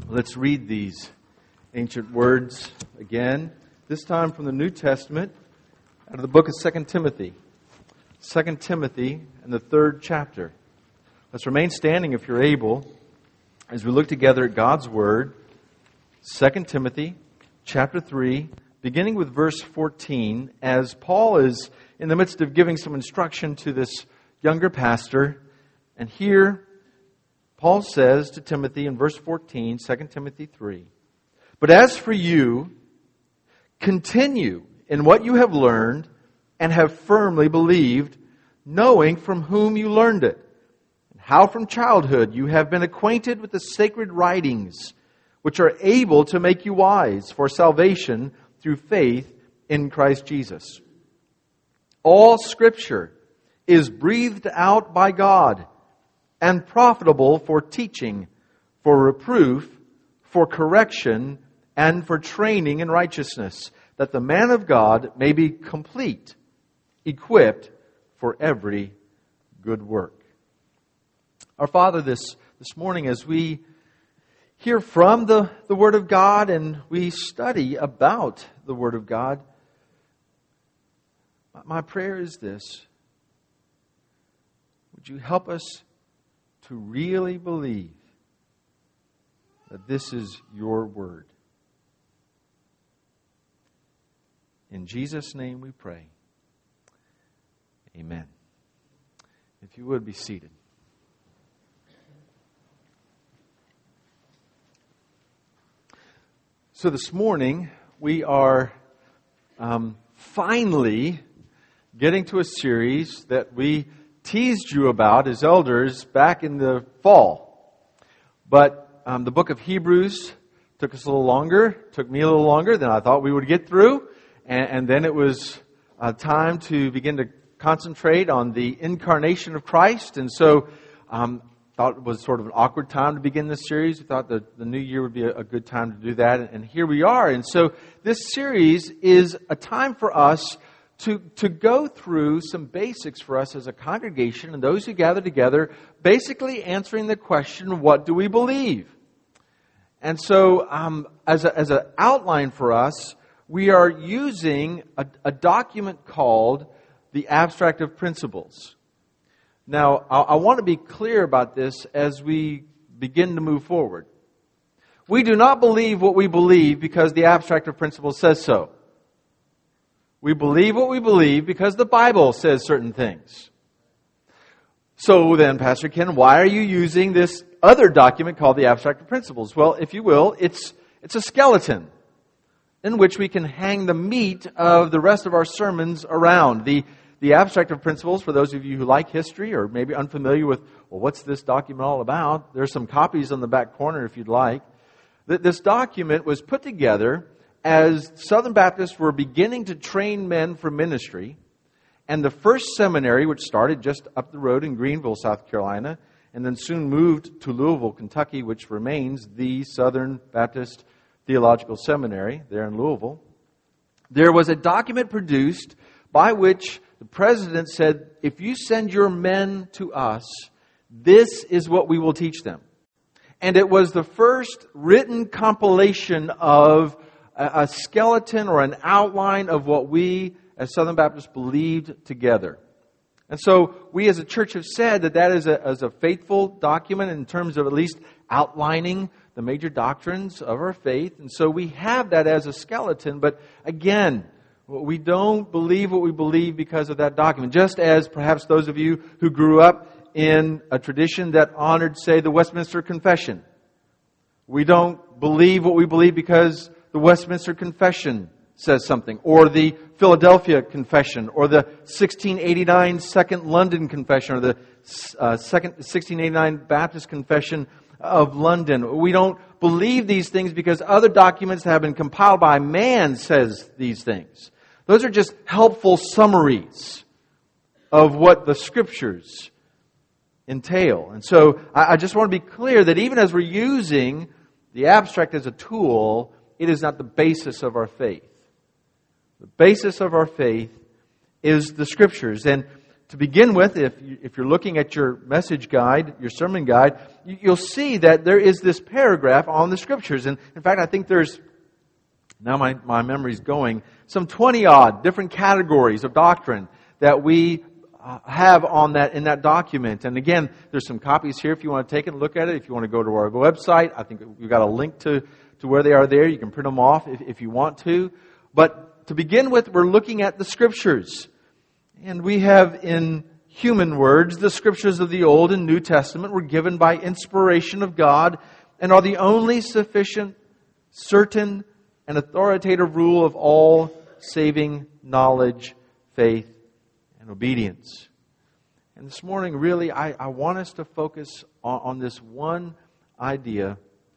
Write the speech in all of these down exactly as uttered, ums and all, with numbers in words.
Let's read these ancient words again, this time from the New Testament, out of the book of Second Timothy. Second Timothy and the third chapter. Let's remain standing if you're able as we look together at God's Word. Second Timothy chapter three, beginning with verse fourteen, as Paul is in the midst of giving some instruction to this younger pastor. And here, Paul says to Timothy in verse fourteen, Second Timothy three, "But as for you, continue in what you have learned and have firmly believed, knowing from whom you learned it, and how from childhood you have been acquainted with the sacred writings, which are able to make you wise for salvation through faith in Christ Jesus. All Scripture is breathed out by God and profitable for teaching, for reproof, for correction, and for training in righteousness, that the man of God may be complete, equipped for every good work." Our Father, this, this morning as we hear from the, the Word of God and we study about the Word of God, my prayer is this: would you help us to really believe that this is your Word? In Jesus' name we pray. Amen. If you would, be seated. So this morning, we are um, finally getting to a series that we teased you about as elders back in the fall. But um, the book of Hebrews took us a little longer, took me a little longer than I thought we would get through. And, and then it was uh, time to begin to concentrate on the incarnation of Christ. And so um thought it was sort of an awkward time to begin this series. We thought that the new year would be a, a good time to do that. And, and here we are. And so this series is a time for us to, to go through some basics for us as a congregation and those who gather together, basically answering the question, what do we believe? And so um, as a, as an outline for us, we are using a, a document called the Abstract of Principles. Now, I, I want to be clear about this as we begin to move forward. We do not believe what we believe because the Abstract of Principles says so. We believe what we believe because the Bible says certain things. So then, Pastor Ken, why are you using this other document called the Abstract of Principles? Well, if you will, it's it's a skeleton in which we can hang the meat of the rest of our sermons around. The The Abstract of Principles, for those of you who like history or maybe unfamiliar with, well, what's this document all about? There's some copies on the back corner if you'd like. This document was put together as Southern Baptists were beginning to train men for ministry. And the first seminary, which started just up the road in Greenville, South Carolina, and then soon moved to Louisville, Kentucky, which remains the Southern Baptist Theological Seminary there in Louisville. There was a document produced by which the president said, if you send your men to us, this is what we will teach them. And it was the first written compilation of a, a skeleton or an outline of what we as Southern Baptists believed together. And so we as a church have said that that is a, as a faithful document in terms of at least outlining the major doctrines of our faith. And so we have that as a skeleton. But again, we don't believe what we believe because of that document. Just as perhaps those of you who grew up in a tradition that honored, say, the Westminster Confession. We don't believe what we believe because the Westminster Confession says something, or the Philadelphia Confession, or the sixteen eighty-nine Second London Confession, or the uh, second sixteen eighty-nine Baptist Confession of London. We don't believe these things because other documents that have been compiled by man says these things. Those are just helpful summaries of what the Scriptures entail. And so I just want to be clear that even as we're using the abstract as a tool, it is not the basis of our faith. The basis of our faith is the Scriptures. And to begin with, if, you, if you're looking at your message guide, your sermon guide, you, you'll see that there is this paragraph on the Scriptures. And in fact, I think there's, now my, my memory's going, some twenty-odd different categories of doctrine that we uh, have on that in that document. And again, there's some copies here if you want to take it and look at it. If you want to go to our website, I think we've got a link to, to where they are there. You can print them off if, if you want to. But to begin with, we're looking at the Scriptures. And we have in human words, the Scriptures of the Old and New Testament were given by inspiration of God and are the only sufficient, certain, and authoritative rule of all saving knowledge, faith, and obedience. And this morning, really, I, I want us to focus on, on this one idea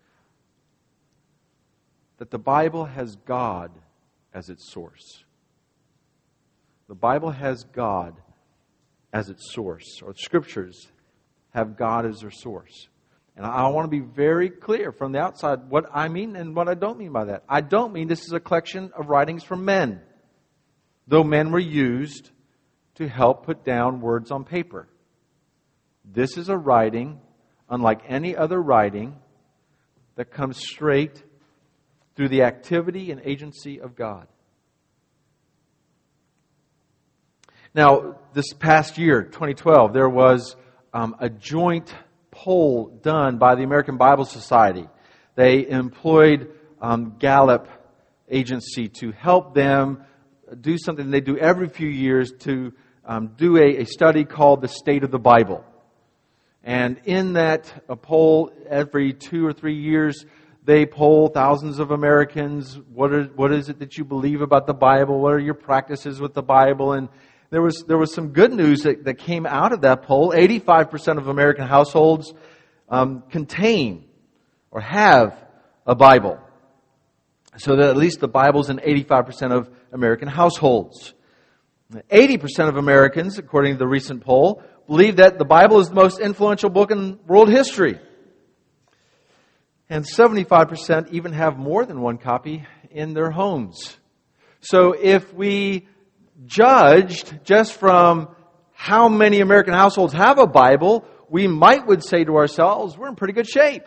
that the Bible has God as its source. The Bible has God as its source, or the Scriptures have God as their source. And I want to be very clear from the outside what I mean and what I don't mean by that. I don't mean this is a collection of writings from men, though men were used to help put down words on paper. This is a writing, unlike any other writing, that comes straight through the activity and agency of God. Now, this past year, twenty twelve, there was um, a joint poll done by the American Bible Society. They employed um, Gallup agency to help them do something they do every few years to um, do a, a study called the State of the Bible. And in that a poll every two or three years, they poll thousands of Americans. What are, what is it that you believe about the Bible? What are your practices with the Bible? And There was there was some good news that, that came out of that poll. eighty-five percent of American households um, contain or have a Bible. So that at least the Bible's in eighty-five percent of American households. eighty percent of Americans, according to the recent poll, believe that the Bible is the most influential book in world history. And seventy-five percent even have more than one copy in their homes. So if we judged just from how many American households have a Bible, we might would say to ourselves, we're in pretty good shape.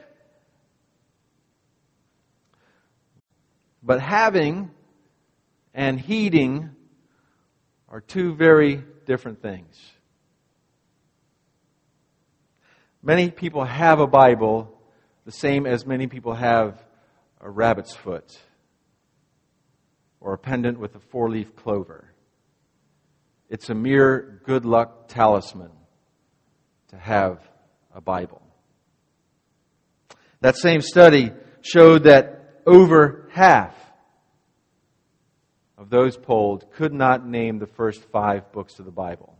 But having and heeding are two very different things. Many people have a Bible the same as many people have a rabbit's foot or a pendant with a four-leaf clover. It's a mere good luck talisman to have a Bible. That same study showed that over half of those polled could not name the first five books of the Bible.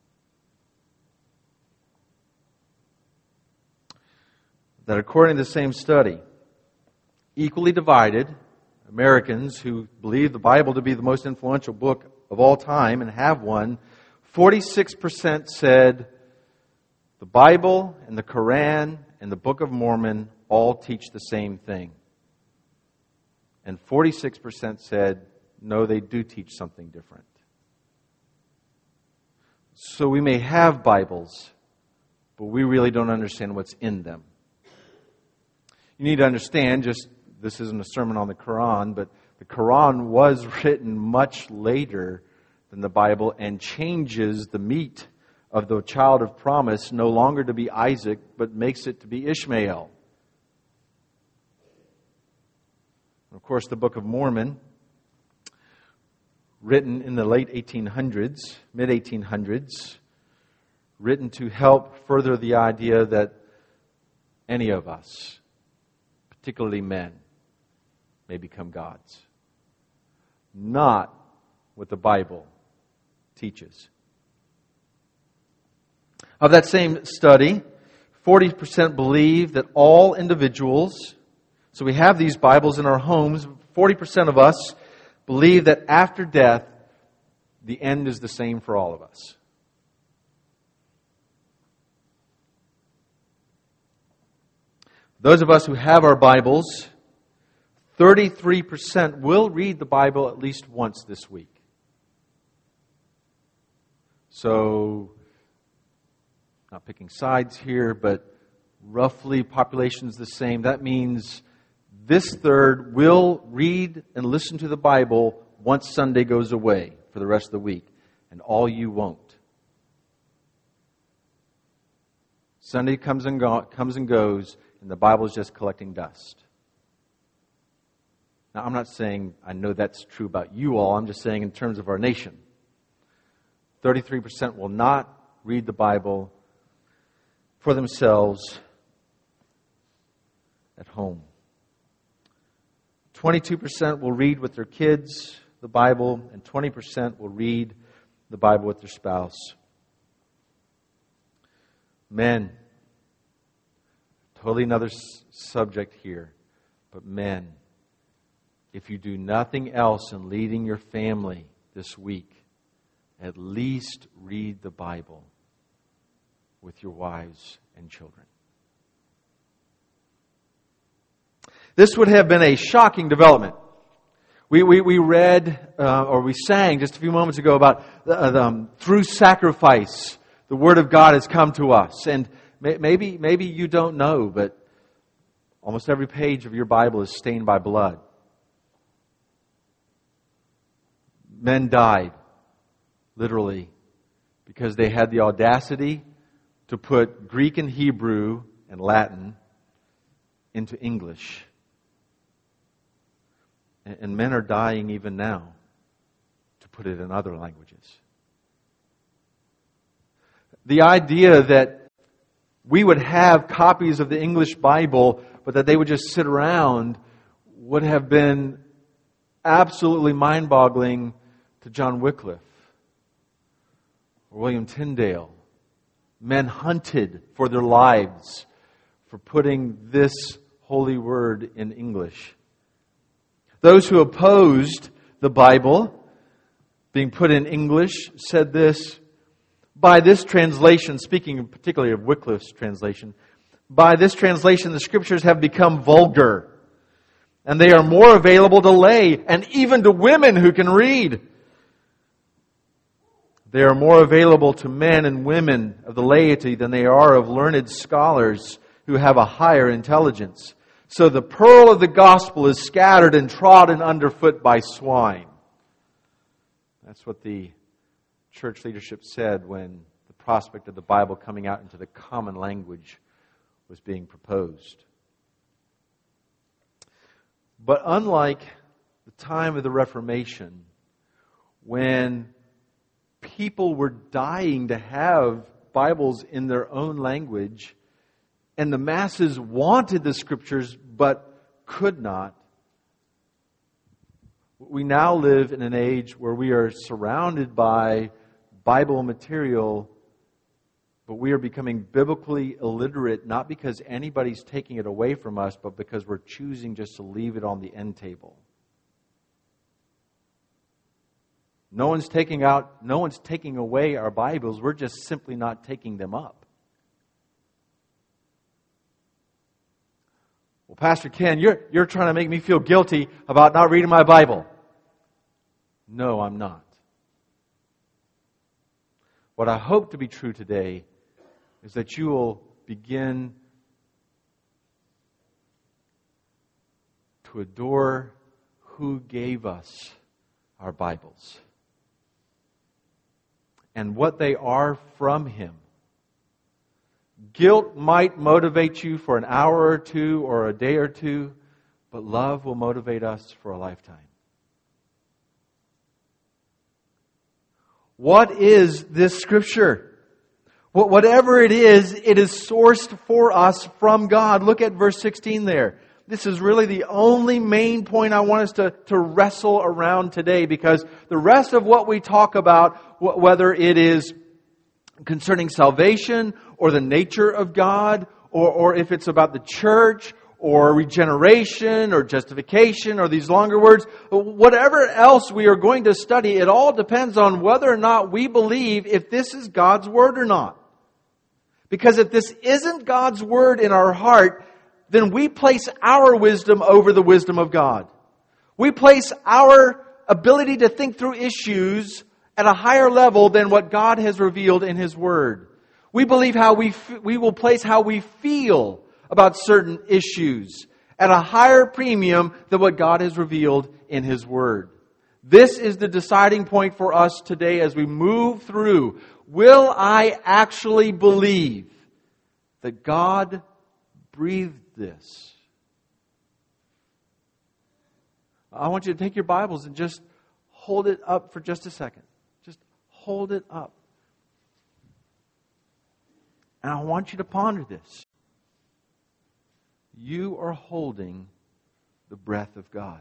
That according to the same study, equally divided, Americans who believe the Bible to be the most influential book of all time and have one, forty-six percent said the Bible and the Quran and the Book of Mormon all teach the same thing. And forty-six percent said, no, they do teach something different. So we may have Bibles, but we really don't understand what's in them. You need to understand, just this isn't a sermon on the Quran, but the Quran was written much later than the Bible and changes the meat of the child of promise no longer to be Isaac, but makes it to be Ishmael. Of course, the Book of Mormon, written in the late eighteen hundreds, mid eighteen hundreds, written to help further the idea that any of us, particularly men, may become gods. Not what the Bible teaches. Of that same study, forty percent believe that all individuals, so we have these Bibles in our homes, forty percent of us believe that after death, the end is the same for all of us. Those of us who have our Bibles, thirty-three percent will read the Bible at least once this week. So Not picking sides here, but roughly population's the same. That means this third will read and listen to the Bible once Sunday goes away for the rest of the week, and all you won't. Sunday comes and go, comes and goes, and the Bible is just collecting dust. Now, I'm not saying I know that's true about you all. I'm just saying in terms of our nation. thirty-three percent will not read the Bible for themselves at home. twenty-two percent will read with their kids the Bible, and twenty percent will read the Bible with their spouse. Men, totally another s- subject here, but men, if you do nothing else in leading your family this week, at least read the Bible with your wives and children. This would have been a shocking development. We we, we read, uh, or we sang just a few moments ago about uh, the, um, through sacrifice, the Word of God has come to us. And may, maybe maybe you don't know, but almost every page of your Bible is stained by blood. Men died, literally, because they had the audacity to put Greek and Hebrew and Latin into English. And men are dying even now to put it in other languages. The idea that we would have copies of the English Bible, but that they would just sit around, would have been absolutely mind-boggling to John Wycliffe or William Tyndale. Men hunted for their lives for putting this holy word in English. Those who opposed the Bible being put in English said this: by this translation, speaking particularly of Wycliffe's translation, by this translation the Scriptures have become vulgar, and they are more available to lay and even to women who can read. They are more available to men and women of the laity than they are of learned scholars who have a higher intelligence. So the pearl of the gospel is scattered and trodden underfoot by swine. That's what the church leadership said when the prospect of the Bible coming out into the common language was being proposed. But unlike the time of the Reformation, when people were dying to have Bibles in their own language, and the masses wanted the Scriptures but could not, we now live in an age where we are surrounded by Bible material, but we are becoming biblically illiterate, not because anybody's taking it away from us, but because we're choosing just to leave it on the end table. No one's taking out, no one's taking away our Bibles. We're just simply not taking them up. Well, Pastor Ken, you're, you're trying to make me feel guilty about not reading my Bible. No, I'm not. What I hope to be true today is that you will begin to adore who gave us our Bibles and what they are from Him. Guilt might motivate you for an hour or two or a day or two, but love will motivate us for a lifetime. What is this Scripture? Whatever it is, it is sourced for us from God. Look at verse sixteen there. This is really the only main point I want us to, to wrestle around today, because the rest of what we talk about, whether it is concerning salvation or the nature of God, or, or if it's about the church or regeneration or justification or these longer words, whatever else we are going to study, it all depends on whether or not we believe if this is God's Word or not. Because if this isn't God's Word in our heart, then we place our wisdom over the wisdom of God. We place our ability to think through issues at a higher level than what God has revealed in His Word. We believe how we f- we will place how we feel about certain issues at a higher premium than what God has revealed in His Word. This is the deciding point for us today as we move through. Will I actually believe that God breathed this? I want you to take your Bibles and just hold it up for just a second. Just hold it up. And I want you to ponder this. You are holding the breath of God.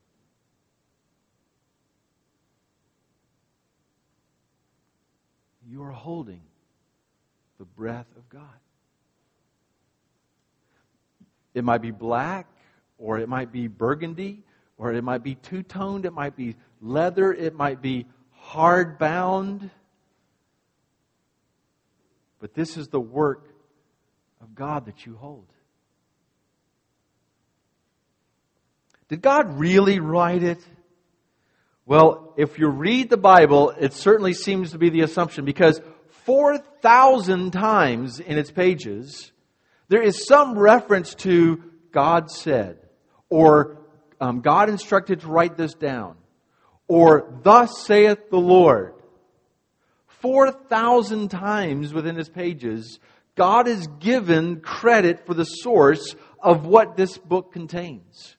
You are holding the breath of God. It might be black, or it might be burgundy, or it might be two-toned, it might be leather, it might be hard-bound. But this is the work of God that you hold. Did God really write it? Well, if you read the Bible, it certainly seems to be the assumption, because four thousand times in its pages, there is some reference to God said, or um, God instructed to write this down, or thus saith the Lord. four thousand times within its pages, God is given credit for the source of what this book contains.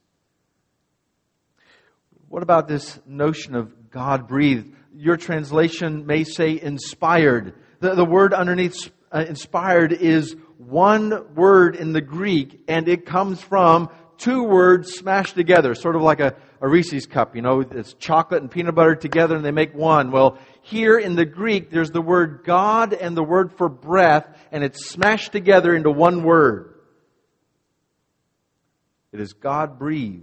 What about this notion of God breathed? Your translation may say inspired. The, the word underneath uh, inspired is one word in the Greek, and it comes from two words smashed together, sort of like a, a Reese's cup. You know, it's chocolate and peanut butter together and they make one. Well, here in the Greek, there's the word God and the word for breath, and it's smashed together into one word. It is God breathed.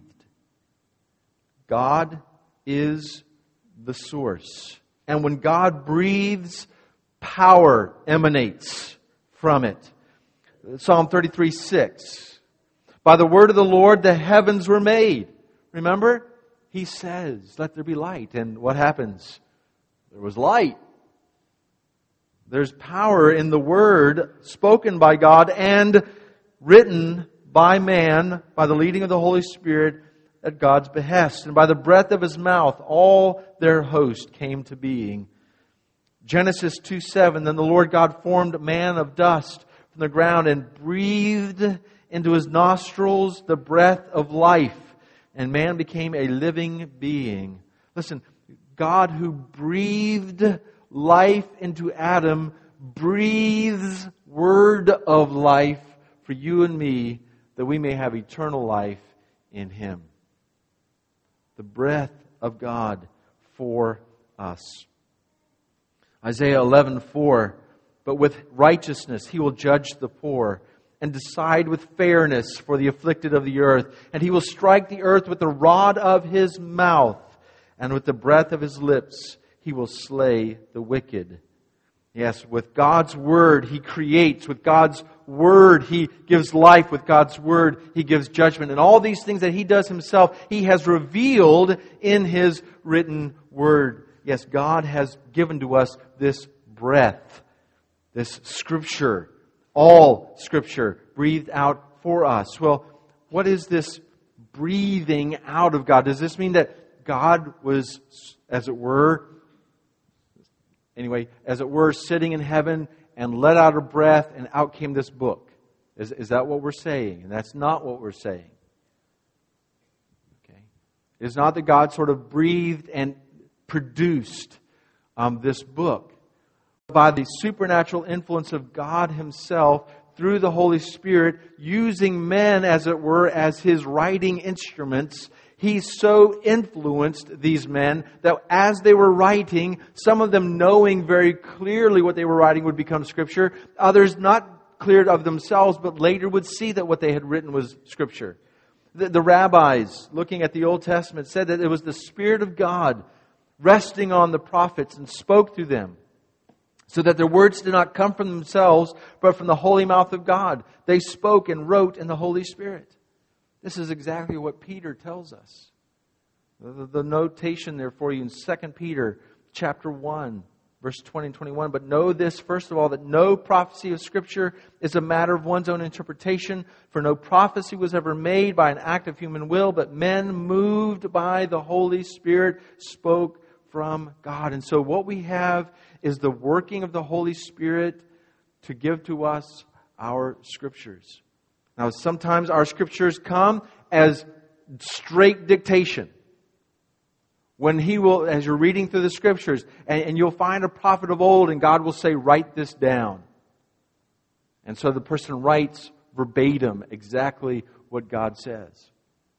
God is the source. And when God breathes, power emanates from it. Psalm thirty-three six. By the word of the Lord, the heavens were made. Remember? He says, let there be light. And what happens? There was light. There's power in the word spoken by God and written by man by the leading of the Holy Spirit at God's behest. And by the breath of His mouth, all their host came to being. Genesis two seven. Then the Lord God formed man of dust from the ground and breathed into his nostrils the breath of life. And man became a living being. Listen, God who breathed life into Adam breathes word of life for you and me, that we may have eternal life in Him. The breath of God for us. Isaiah eleven four. But with righteousness He will judge the poor and decide with fairness for the afflicted of the earth. And He will strike the earth with the rod of His mouth, and with the breath of His lips He will slay the wicked. Yes, with God's Word He creates. With God's Word He gives life. With God's Word He gives judgment. And all these things that He does Himself, He has revealed in His written Word. Yes, God has given to us this breath, this Scripture, all Scripture breathed out for us. Well, what is this breathing out of God? Does this mean that God was, as it were, Anyway, as it were, sitting in heaven and let out a breath and out came this book? Is, is that what we're saying? And that's not what we're saying. Okay. It's not that God sort of breathed and produced um, this book. By the supernatural influence of God Himself through the Holy Spirit, using men, as it were, as His writing instruments, He so influenced these men that as they were writing, some of them knowing very clearly what they were writing would become Scripture. Others not clear of themselves, but later would see that what they had written was Scripture. The, the rabbis, looking at the Old Testament, said that it was the Spirit of God resting on the prophets and spoke through them, so that their words did not come from themselves, but from the holy mouth of God. They spoke and wrote in the Holy Spirit. This is exactly what Peter tells us. The, the notation there for you in Second Peter chapter one. Verse twenty and twenty-one, but know this, first of all, that no prophecy of Scripture is a matter of one's own interpretation. For no prophecy was ever made by an act of human will, but men moved by the Holy Spirit spoke from God. And so what we have is the working of the Holy Spirit to give to us our Scriptures. Now, sometimes our Scriptures come as straight dictation. When he will, as you're reading through the Scriptures, and, and you'll find a prophet of old, and God will say, write this down. And so the person writes verbatim exactly what God says.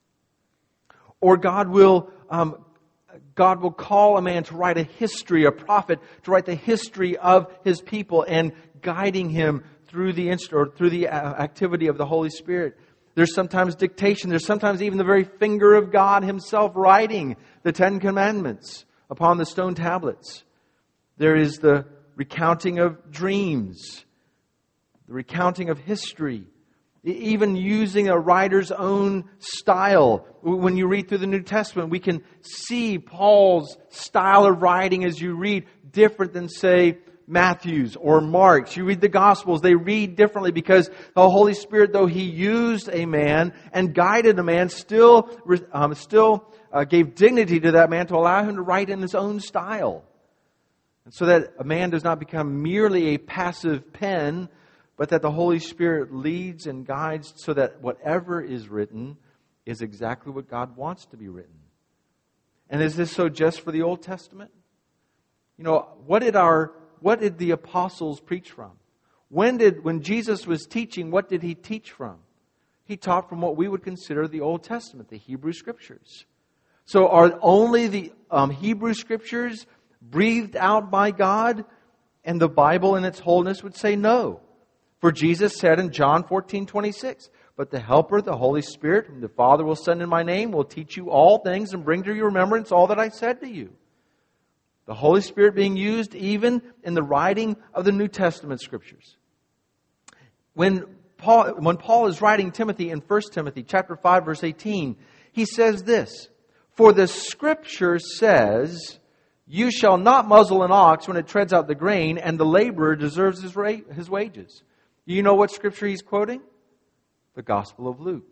Or God will, um, God will call a man to write a history, a prophet, to write the history of his people, and guiding him through the inst- or through the activity of the Holy Spirit. There's sometimes dictation. There's sometimes even the very finger of God Himself writing the Ten Commandments upon the stone tablets. There is the recounting of dreams, the recounting of history, even using a writer's own style. When you read through the New Testament, we can see Paul's style of writing as you read different than, say, Matthew's or Mark's. You read the Gospels, they read differently because the Holy Spirit, though He used a man and guided a man, still um, still uh, gave dignity to that man to allow him to write in his own style. And so that a man does not become merely a passive pen, but that the Holy Spirit leads and guides so that whatever is written is exactly what God wants to be written. And is this so just for the Old Testament? You know, what did our What did the apostles preach from? When did when Jesus was teaching, what did He teach from? He taught from what we would consider the Old Testament, the Hebrew Scriptures. So are only the um, Hebrew Scriptures breathed out by God? And the Bible in its wholeness would say no. For Jesus said in John fourteen twenty-six, but the Helper, the Holy Spirit, whom the Father will send in my name, will teach you all things and bring to your remembrance all that I said to you. The Holy Spirit being used even in the writing of the New Testament Scriptures. When Paul, when Paul is writing Timothy in First Timothy chapter five, verse eighteen, he says this, for the Scripture says, you shall not muzzle an ox when it treads out the grain, and the laborer deserves his, ra- his wages. Do you know what Scripture he's quoting? The Gospel of Luke.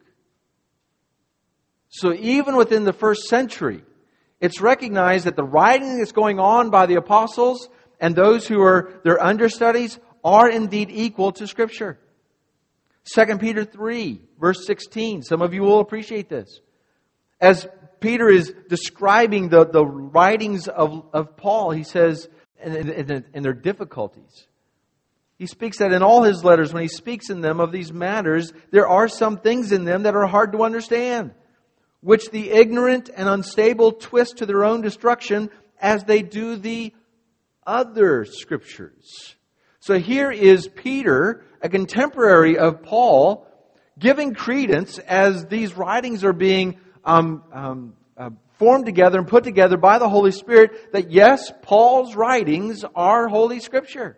So even within the first century, it's recognized that the writing that's going on by the apostles and those who are their understudies are indeed equal to Scripture. Second Peter three, verse sixteen. Some of you will appreciate this. As Peter is describing the, the writings of, of Paul, he says, and, and, and their difficulties. He speaks that in all his letters, when he speaks in them of these matters, there are some things in them that are hard to understand, which the ignorant and unstable twist to their own destruction as they do the other Scriptures. So here is Peter, a contemporary of Paul, giving credence as these writings are being um, um, uh, formed together and put together by the Holy Spirit, that yes, Paul's writings are Holy Scripture.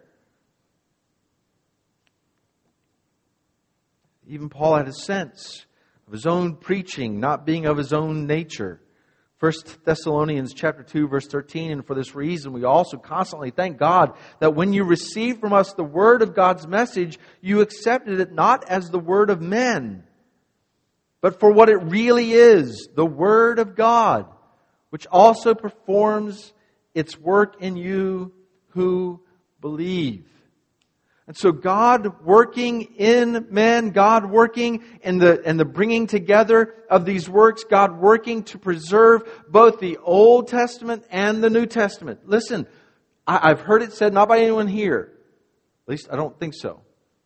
Even Paul had a sense of his own preaching not being of his own nature. First Thessalonians chapter two, verse thirteen, and for this reason we also constantly thank God that when you received from us the word of God's message, you accepted it not as the word of men, but for what it really is, the Word of God, which also performs its work in you who believe. And so God working in men, God working in the, in the bringing together of these works, God working to preserve both the Old Testament and the New Testament. Listen, I, I've heard it said, not by anyone here. At least I don't think so.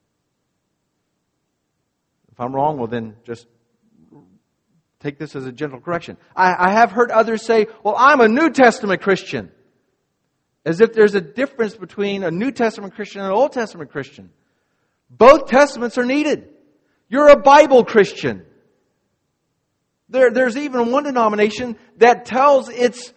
If I'm wrong, well then just take this as a gentle correction. I, I have heard others say, well, I'm a New Testament Christian. As if there's a difference between a New Testament Christian and an Old Testament Christian. Both Testaments are needed. You're a Bible Christian. There, there's even one denomination that tells its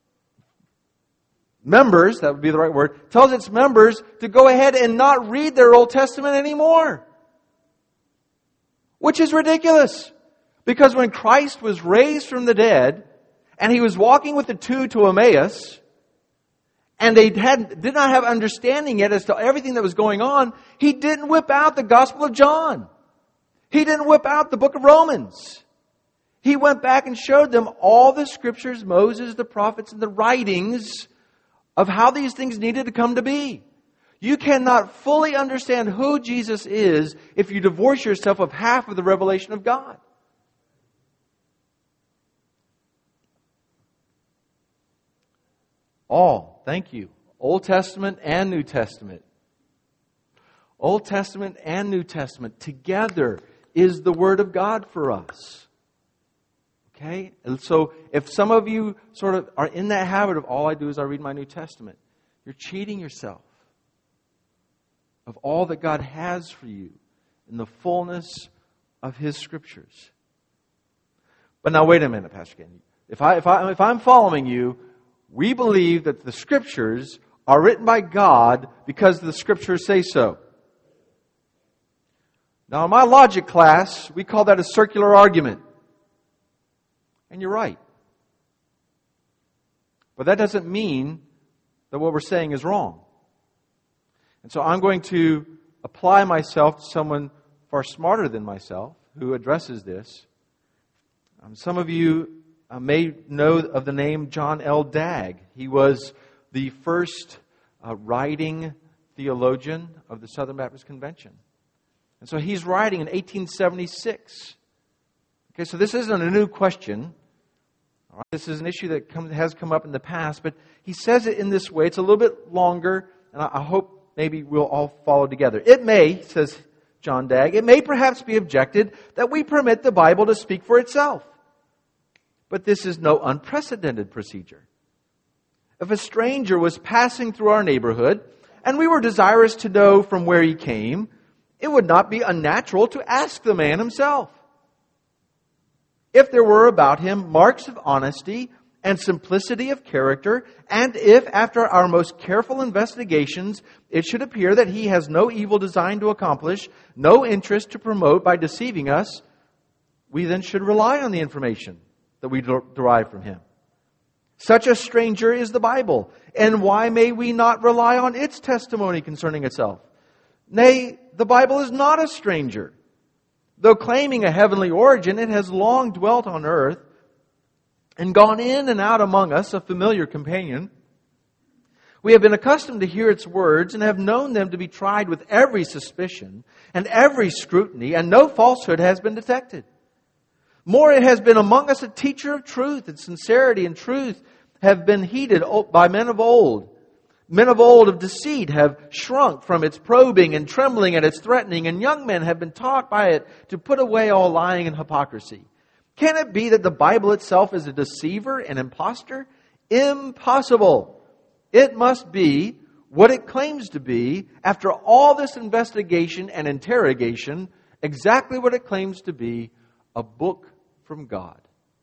members, that would be the right word, tells its members to go ahead and not read their Old Testament anymore. Which is ridiculous. Because when Christ was raised from the dead, and He was walking with the two to Emmaus, and they had, did not have understanding yet as to everything that was going on, He didn't whip out the Gospel of John. He didn't whip out the book of Romans. He went back and showed them all the Scriptures, Moses, the prophets, and the writings of how these things needed to come to be. You cannot fully understand who Jesus is if you divorce yourself of half of the revelation of God. All, thank you. Old Testament and New Testament. Old Testament and New Testament together is the Word of God for us. Okay? And so if some of you sort of are in that habit of all I do is I read my New Testament, you're cheating yourself of all that God has for you in the fullness of His Scriptures. But now wait a minute, Pastor Ken. If I if I if I'm following you, we believe that the Scriptures are written by God because the Scriptures say so. Now in my logic class, we call that a circular argument. And you're right. But that doesn't mean that what we're saying is wrong. And so I'm going to apply myself to someone far smarter than myself who addresses this. Um, some of you uh, may know of the name John L. Dagg. He was the first uh, writing theologian of the Southern Baptist Convention. And so he's writing in eighteen seventy-six. Okay, so this isn't a new question. All right, this is an issue that come, has come up in the past, but he says it in this way. It's a little bit longer, and I, I hope maybe we'll all follow together. It may, says John Dagg, it may perhaps be objected that we permit the Bible to speak for itself. But this is no unprecedented procedure. If a stranger was passing through our neighborhood, and we were desirous to know from where he came, it would not be unnatural to ask the man himself. If there were about him marks of honesty and simplicity of character, and if, after our most careful investigations, it should appear that he has no evil design to accomplish, no interest to promote by deceiving us, we then should rely on the information that we derive from him. Such a stranger is the Bible, and why may we not rely on its testimony concerning itself? Nay, the Bible is not a stranger. Though claiming a heavenly origin, it has long dwelt on earth and gone in and out among us, a familiar companion. We have been accustomed to hear its words and have known them to be tried with every suspicion and every scrutiny, and no falsehood has been detected. More, it has been among us a teacher of truth, and sincerity and truth have been heeded by men of old. Men of old of deceit have shrunk from its probing and trembling at its threatening, and young men have been taught by it to put away all lying and hypocrisy. Can it be that the Bible itself is a deceiver and impostor? Impossible. It must be what it claims to be, after all this investigation and interrogation, exactly what it claims to be, a book from God.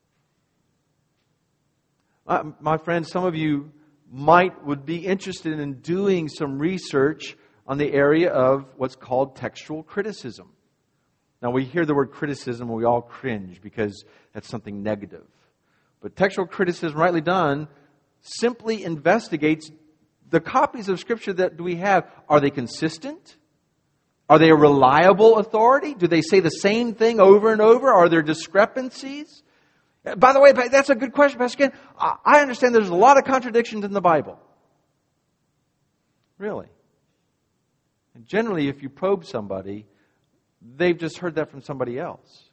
Uh, my friends, some of you might would be interested in doing some research on the area of what's called textual criticism. Now, we hear the word criticism and we all cringe because that's something negative. But textual criticism, rightly done, simply investigates the copies of Scripture that we have. Are they consistent? Are they a reliable authority? Do they say the same thing over and over? Are there discrepancies? By the way, that's a good question, Pastor Ken. I understand there's a lot of contradictions in the Bible. Really? And generally, if you probe somebody, they've just heard that from somebody else.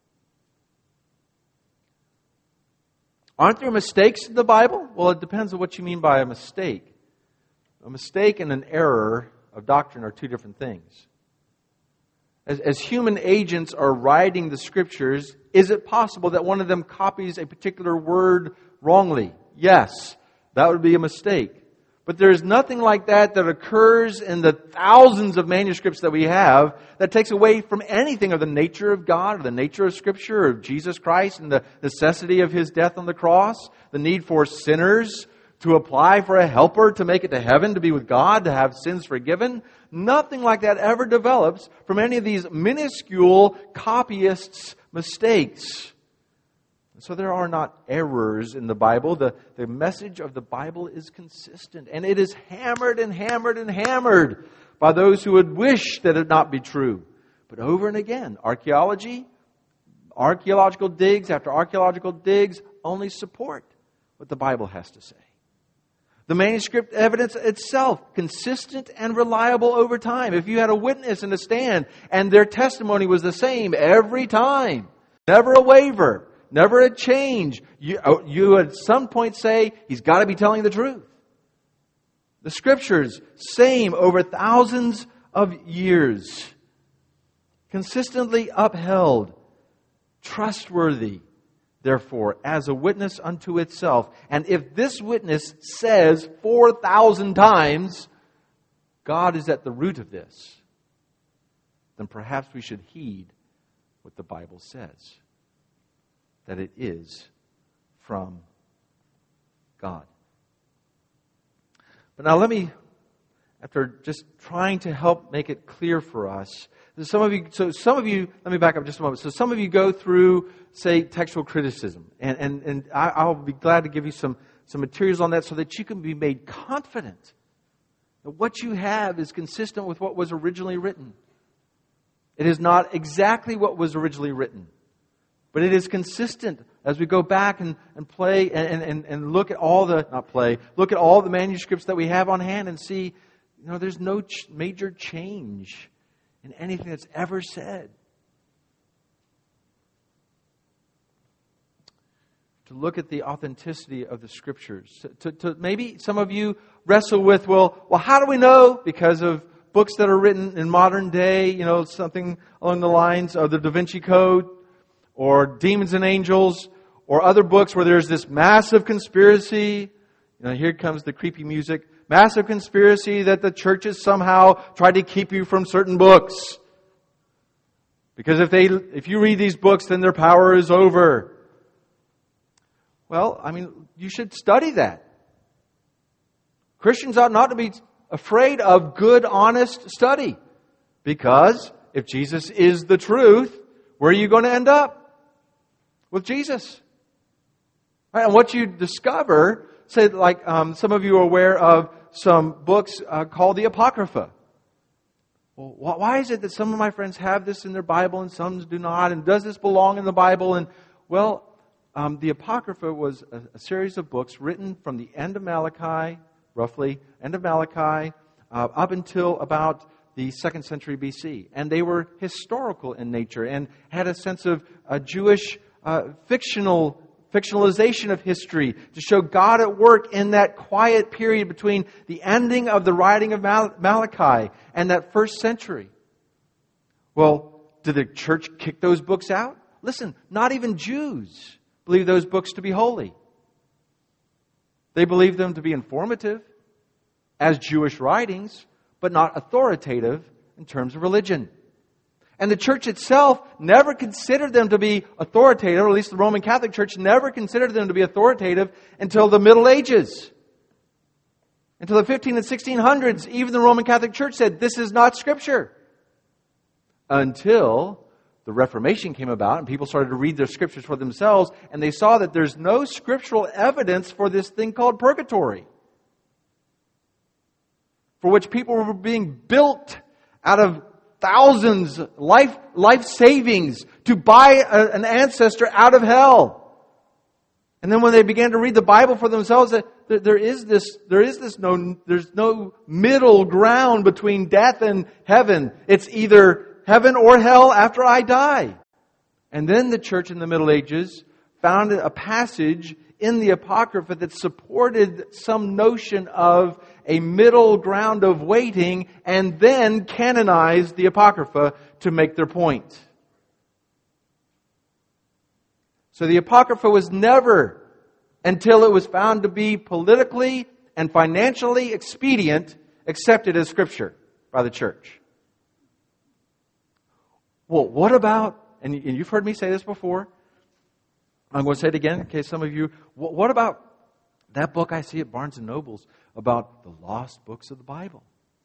Aren't there mistakes in the Bible? Well, it depends on what you mean by a mistake. A mistake and an error of doctrine are two different things. As, as human agents are writing the Scriptures, is it possible that one of them copies a particular word wrongly? Yes, that would be a mistake. But there is nothing like that that occurs in the thousands of manuscripts that we have that takes away from anything of the nature of God, or the nature of Scripture, or of Jesus Christ, and the necessity of His death on the cross, the need for sinners to apply for a helper to make it to heaven, to be with God, to have sins forgiven. Nothing like that ever develops from any of these minuscule copyists' mistakes. So there are not errors in the Bible. The, the message of the Bible is consistent. And it is hammered and hammered and hammered by those who would wish that it not be true. But over and again, archaeology, archaeological digs after archaeological digs only support what the Bible has to say. The manuscript evidence itself, consistent and reliable over time. If you had a witness in the stand and their testimony was the same every time, never a waver, never a change, you, you at some point say, he's got to be telling the truth. The Scriptures, same over thousands of years. Consistently upheld, trustworthy, therefore, as a witness unto itself. And if this witness says four thousand times, God is at the root of this, then perhaps we should heed what the Bible says, that it is from God. But now let me, after just trying to help make it clear for us, some of you, so some of you, let me back up just a moment. So some of you go through, say, textual criticism. And, and, and I, I'll be glad to give you some, some materials on that so that you can be made confident that what you have is consistent with what was originally written. It is not exactly what was originally written, but it is consistent as we go back and, and play and, and, and look at all the, not play, look at all the manuscripts that we have on hand and see, you know, there's no ch- major change in anything that's ever said. To look at the authenticity of the Scriptures. To, to maybe some of you wrestle with, well, well, how do we know? Because of books that are written in modern day, you know, something along the lines of the Da Vinci Code, or Demons and Angels, or other books where there's this massive conspiracy. You know, here comes the creepy music. Massive conspiracy that the churches somehow tried to keep you from certain books. Because if they, if you read these books, then their power is over. Well, I mean, you should study that. Christians ought not to be afraid of good, honest study. Because if Jesus is the truth, where are you going to end up? With Jesus. Right? And what you discover, say like um, some of you are aware of some books uh, called the Apocrypha. Well, why is it that some of my friends have this in their Bible and some do not? And does this belong in the Bible? And well, um, the Apocrypha was a, a series of books written from the end of Malachi, roughly, end of Malachi, uh, up until about the second century B C. And they were historical in nature and had a sense of uh, Jewish uh, fictional fictionalization of history to show God at work in that quiet period between the ending of the writing of Mal- Malachi and that first century. Well, did the church kick those books out? Listen, not even Jews believe those books to be holy. They believe them to be informative as Jewish writings, but not authoritative in terms of religion. And the church itself never considered them to be authoritative, or at least the Roman Catholic Church never considered them to be authoritative until the Middle Ages. Until the fifteen and sixteen hundreds, even the Roman Catholic Church said, this is not Scripture. Until the Reformation came about and people started to read their Scriptures for themselves, and they saw that there's no scriptural evidence for this thing called purgatory, for which people were being built out of thousands, life life savings to buy a, an ancestor out of hell. And then when they began to read the Bible for themselves, there, there is this there is this no there's no middle ground between death and heaven. It's either heaven or hell after I die. And then the church in the Middle Ages found a passage in the Apocrypha that supported some notion of a middle ground of waiting, and then canonized the Apocrypha to make their point. So the Apocrypha was never, until it was found to be politically and financially expedient, accepted as Scripture by the church. Well, what about, and you've heard me say this before, I'm going to say it again in case some of you, what about that book I see at Barnes and Noble's about the lost books of the Bible?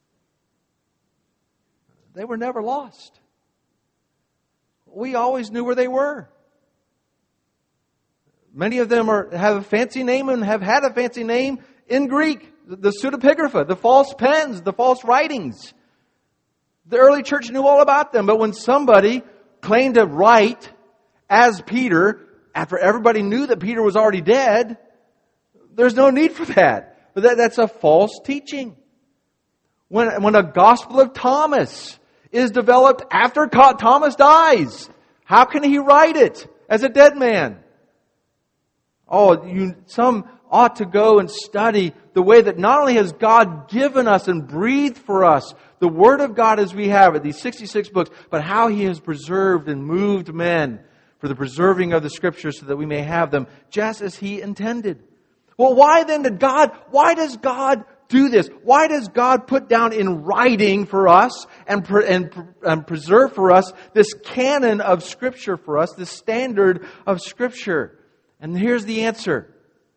They were never lost. We always knew where they were. Many of them are have a fancy name and have had a fancy name in Greek. The pseudepigrapha, the false pens, the false writings. The early church knew all about them. But when somebody claimed to write as Peter, after everybody knew that Peter was already dead, there's no need for that. But that, that's a false teaching. When, when a Gospel of Thomas is developed after Thomas dies, how can he write it as a dead man? Oh, you, some ought to go and study the way that not only has God given us and breathed for us the Word of God as we have it, these sixty-six books, but how He has preserved and moved men for the preserving of the Scriptures so that we may have them just as He intended. Well, why then did God, why does God do this? Why does God put down in writing for us and, pre- and, and preserve for us this canon of Scripture for us, this standard of Scripture? And here's the answer.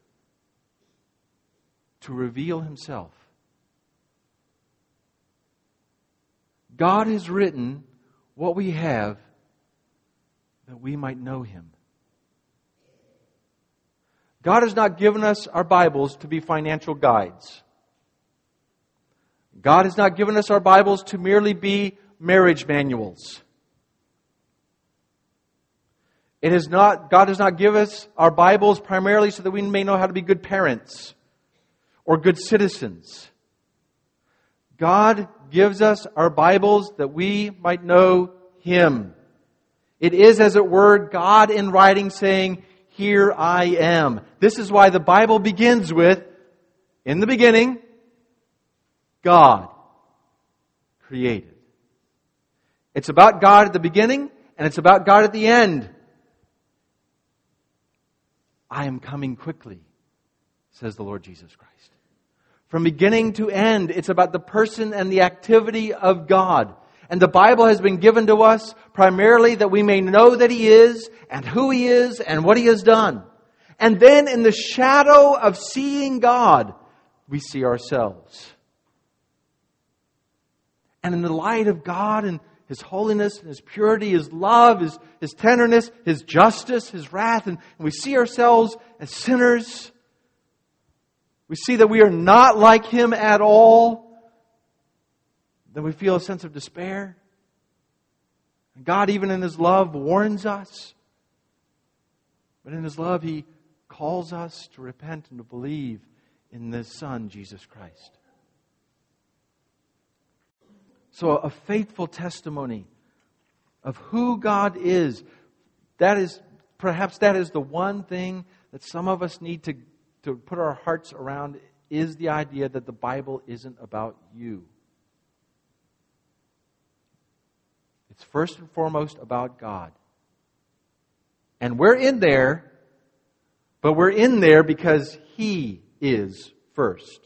To reveal Himself. God has written what we have that we might know Him. God has not given us our Bibles to be financial guides. God has not given us our Bibles to merely be marriage manuals. It is not, God does not give us our Bibles primarily so that we may know how to be good parents or good citizens. God gives us our Bibles that we might know Him. It is, as it were, God in writing saying, "Here I am." This is why the Bible begins with, in the beginning, God created. It's about God at the beginning, and it's about God at the end. I am coming quickly, says the Lord Jesus Christ. From beginning to end, it's about the person and the activity of God. And the Bible has been given to us primarily that we may know that He is, and who He is, and what He has done. And then in the shadow of seeing God, we see ourselves. And in the light of God and His holiness, and His purity, His love, His, His tenderness, His justice, His wrath, and, and we see ourselves as sinners. We see that we are not like Him at all. Then we feel a sense of despair. And God, even in His love, warns us. But in His love, He calls us to repent and to believe in His Son, Jesus Christ. So a faithful testimony of who God is, that is, perhaps that is the one thing that some of us need to, to put our hearts around, is the idea that the Bible isn't about you. It's first and foremost about God. And we're in there, but we're in there because He is first.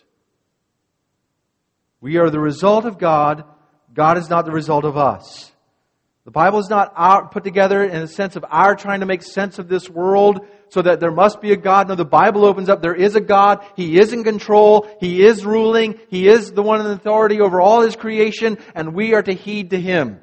We are the result of God. God is not the result of us. The Bible is not our, put together in a sense of our trying to make sense of this world so that there must be a God. No, the Bible opens up. There is a God. He is in control. He is ruling. He is the one in authority over all His creation, and we are to heed to Him.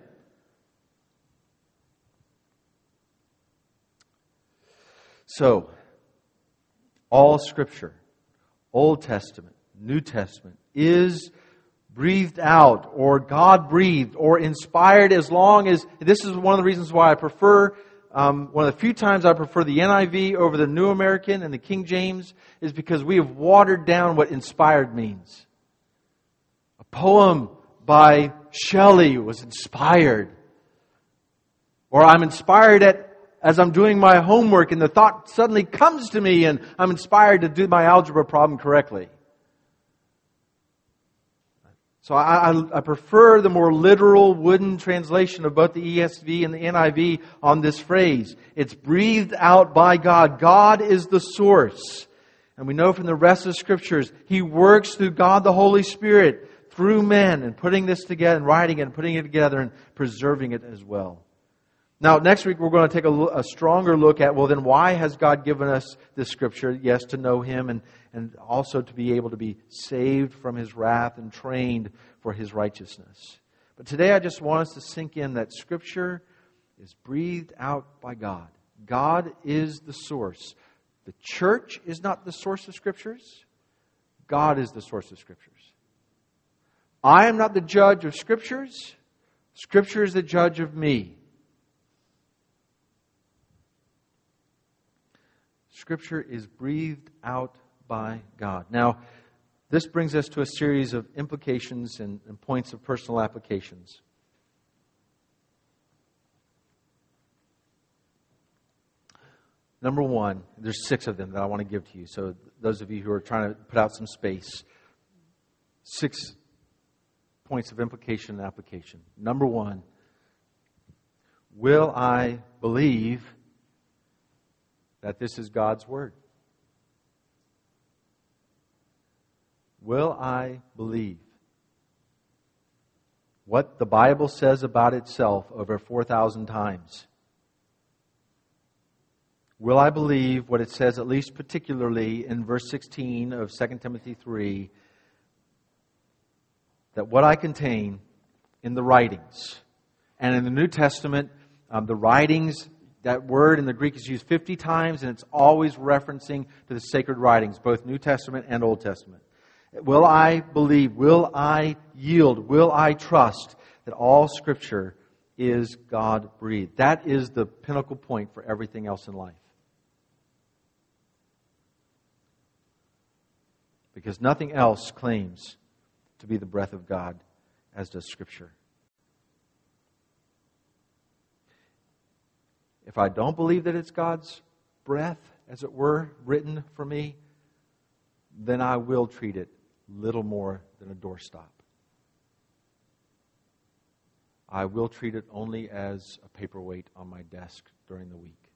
So, all Scripture, Old Testament, New Testament, is breathed out, or God breathed, or inspired, as long as, this is one of the reasons why I prefer, um, one of the few times I prefer the N I V over the New American and the King James, is because we have watered down what inspired means. A poem by Shelley was inspired. Or I'm inspired at as I'm doing my homework and the thought suddenly comes to me and I'm inspired to do my algebra problem correctly. So I, I, I prefer the more literal wooden translation of both the E S V and the N I V on this phrase. It's breathed out by God. God is the source. And we know from the rest of the Scriptures, He works through God the Holy Spirit, through men, and putting this together, and writing it, and putting it together, and preserving it as well. Now, next week we're going to take a, a stronger look at, well, then why has God given us this Scripture? Yes, to know Him, and, and also to be able to be saved from His wrath and trained for His righteousness. But today I just want us to sink in that Scripture is breathed out by God. God is the source. The church is not the source of Scriptures. God is the source of Scriptures. I am not the judge of Scriptures. Scripture is the judge of me. Scripture is breathed out by God. Now, this brings us to a series of implications and, and points of personal applications. Number one, there's six of them that I want to give to you. So those of you who are trying to put out some space, six points of implication and application. Number one, will I believe that this is God's Word? Will I believe what the Bible says about itself over four thousand times? Will I believe what it says, at least particularly in verse sixteen of Second Timothy three, that what I contain in the writings, and in the New Testament, um, the writings, that word in the Greek is used fifty times, and it's always referencing to the sacred writings, both New Testament and Old Testament. Will I believe, will I yield, will I trust that all Scripture is God-breathed? That is the pinnacle point for everything else in life. Because nothing else claims to be the breath of God as does Scripture. If I don't believe that it's God's breath, as it were, written for me, then I will treat it little more than a doorstop. I will treat it only as a paperweight on my desk during the week.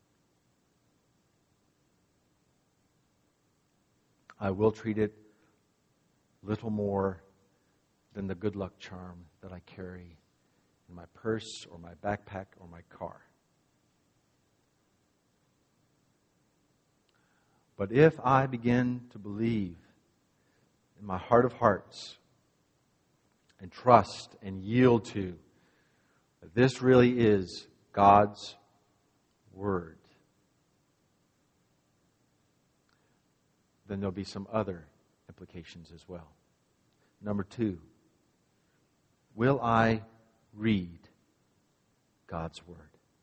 I will treat it little more than the good luck charm that I carry in my purse or my backpack or my car. But if I begin to believe in my heart of hearts and trust and yield to that this really is God's Word, then there'll be some other implications as well. Number two, will I read God's Word?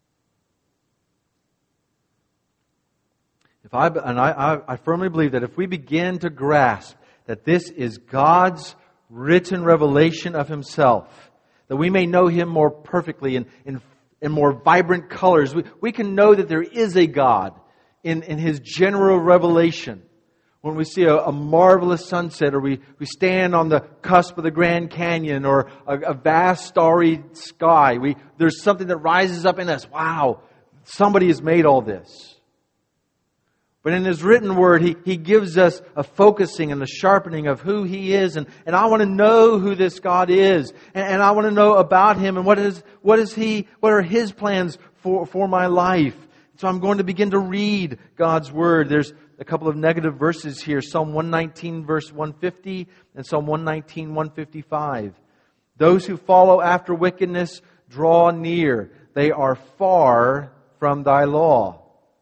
If I and I, I firmly believe that if we begin to grasp that this is God's written revelation of Himself, that we may know Him more perfectly and in, in more vibrant colors, we, we can know that there is a God in, in His general revelation. When we see a, a marvelous sunset, or we, we stand on the cusp of the Grand Canyon, or a, a vast starry sky, we there's something that rises up in us. Wow, somebody has made all this. But in His written Word, He, he gives us a focusing and a sharpening of who He is. And, and I want to know who this God is. And, and I want to know about Him. And what is what is He? What are His plans for, for my life? So I'm going to begin to read God's Word. There's a couple of negative verses here. Psalm one nineteen, verse one fifty, and Psalm one nineteen, one fifty-five. Those who follow after wickedness draw near. They are far from Thy law.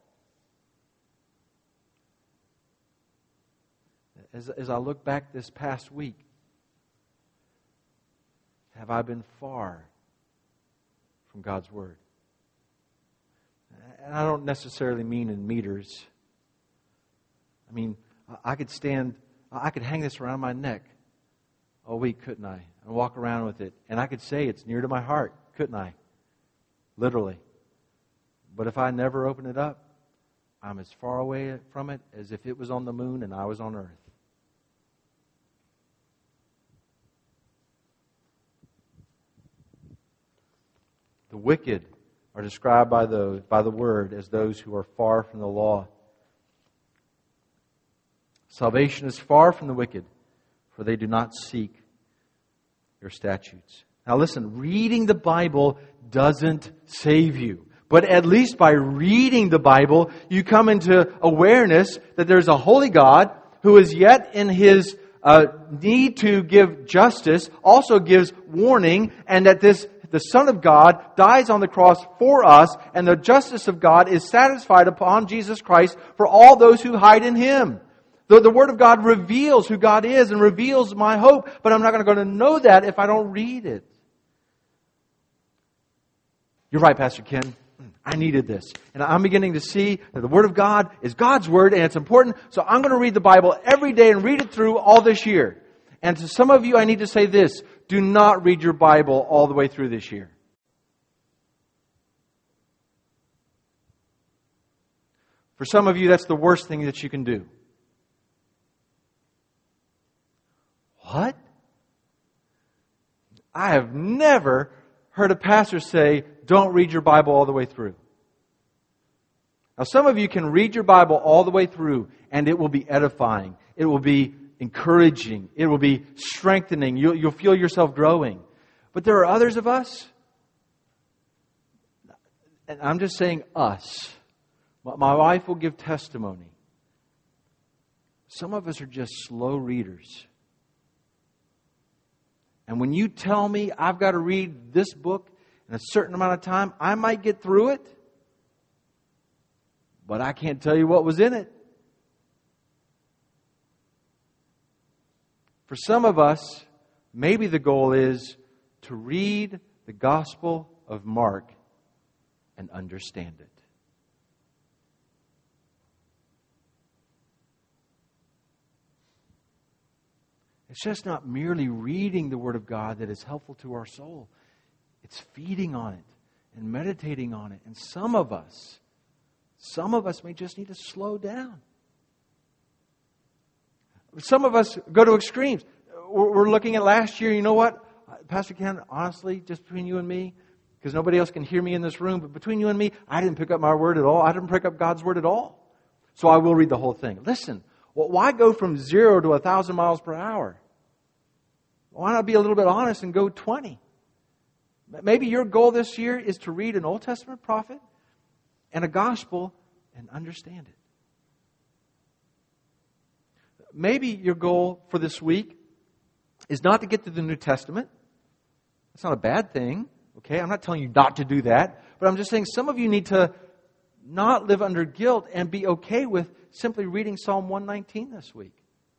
As, as I look back this past week, have I been far from God's Word? And I don't necessarily mean in meters. I mean, I could stand, I could hang this around my neck all week, couldn't I? And walk around with it. And I could say it's near to my heart, couldn't I? Literally. But if I never open it up, I'm as far away from it as if it was on the moon and I was on earth. The wicked are described by the, by the Word as those who are far from the law. Salvation is far from the wicked, for they do not seek your statutes. Now listen, reading the Bible doesn't save you. But at least by reading the Bible, you come into awareness that there's a holy God who is yet in His uh, need to give justice, also gives warning, and that this the Son of God dies on the cross for us, and the justice of God is satisfied upon Jesus Christ for all those who hide in Him. The, the Word of God reveals who God is and reveals my hope, but I'm not going to know that if I don't read it. You're right, Pastor Ken. I needed this. And I'm beginning to see that the Word of God is God's Word and it's important. So I'm going to read the Bible every day and read it through all this year. And to some of you, I need to say this. Do not read your Bible all the way through this year. For some of you, that's the worst thing that you can do. What? I have never heard a pastor say, don't read your Bible all the way through. Now, some of you can read your Bible all the way through, and it will be edifying. It will be encouraging. It will be strengthening. You'll, you'll feel yourself growing. But there are others of us, and I'm just saying us. My wife will give testimony. Some of us are just slow readers. And when you tell me I've got to read this book in a certain amount of time, I might get through it, but I can't tell you what was in it. For some of us, maybe the goal is to read the Gospel of Mark and understand it. It's just not merely reading the Word of God that is helpful to our soul. It's feeding on it and meditating on it. And some of us, some of us may just need to slow down. Some of us go to extremes. We're looking at last year. You know what? Pastor Ken, honestly, just between you and me, because nobody else can hear me in this room, but between you and me, I didn't pick up my word at all. I didn't pick up God's Word at all. So I will read the whole thing. Listen, well, why go from zero to a thousand miles per hour? Why not be a little bit honest and go twenty? Maybe your goal this year is to read an Old Testament prophet and a gospel and understand it. Maybe your goal for this week is not to get to the New Testament. That's not a bad thing. Okay, I'm not telling you not to do that. But I'm just saying some of you need to not live under guilt and be okay with simply reading Psalm one nineteen this week.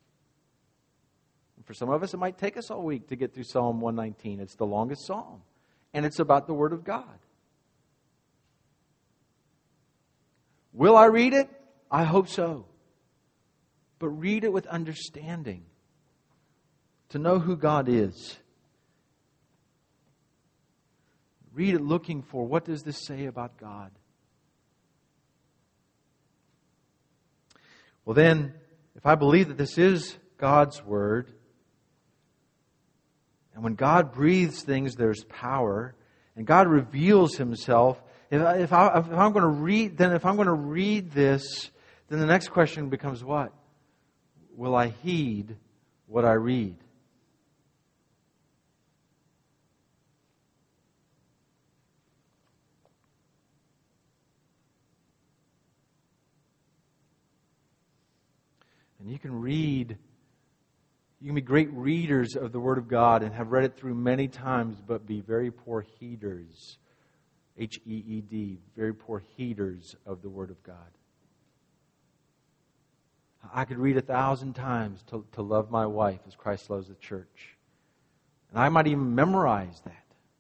For some of us, it might take us all week to get through Psalm one nineteen. It's the longest psalm. And it's about the Word of God. Will I read it? I hope so. But read it with understanding. To know who God is. Read it looking for, what does this say about God? Well then, if I believe that this is God's Word, and when God breathes things, there's power. And God reveals Himself. If, I, if, I, if I'm going to read, then if I'm going to read this, then the next question becomes what? Will I heed what I read? And you can read. You can be great readers of the Word of God and have read it through many times, but be very poor heeders. H E E D. Very poor heeders of the Word of God. I could read a thousand times to, to love my wife as Christ loves the church. And I might even memorize that.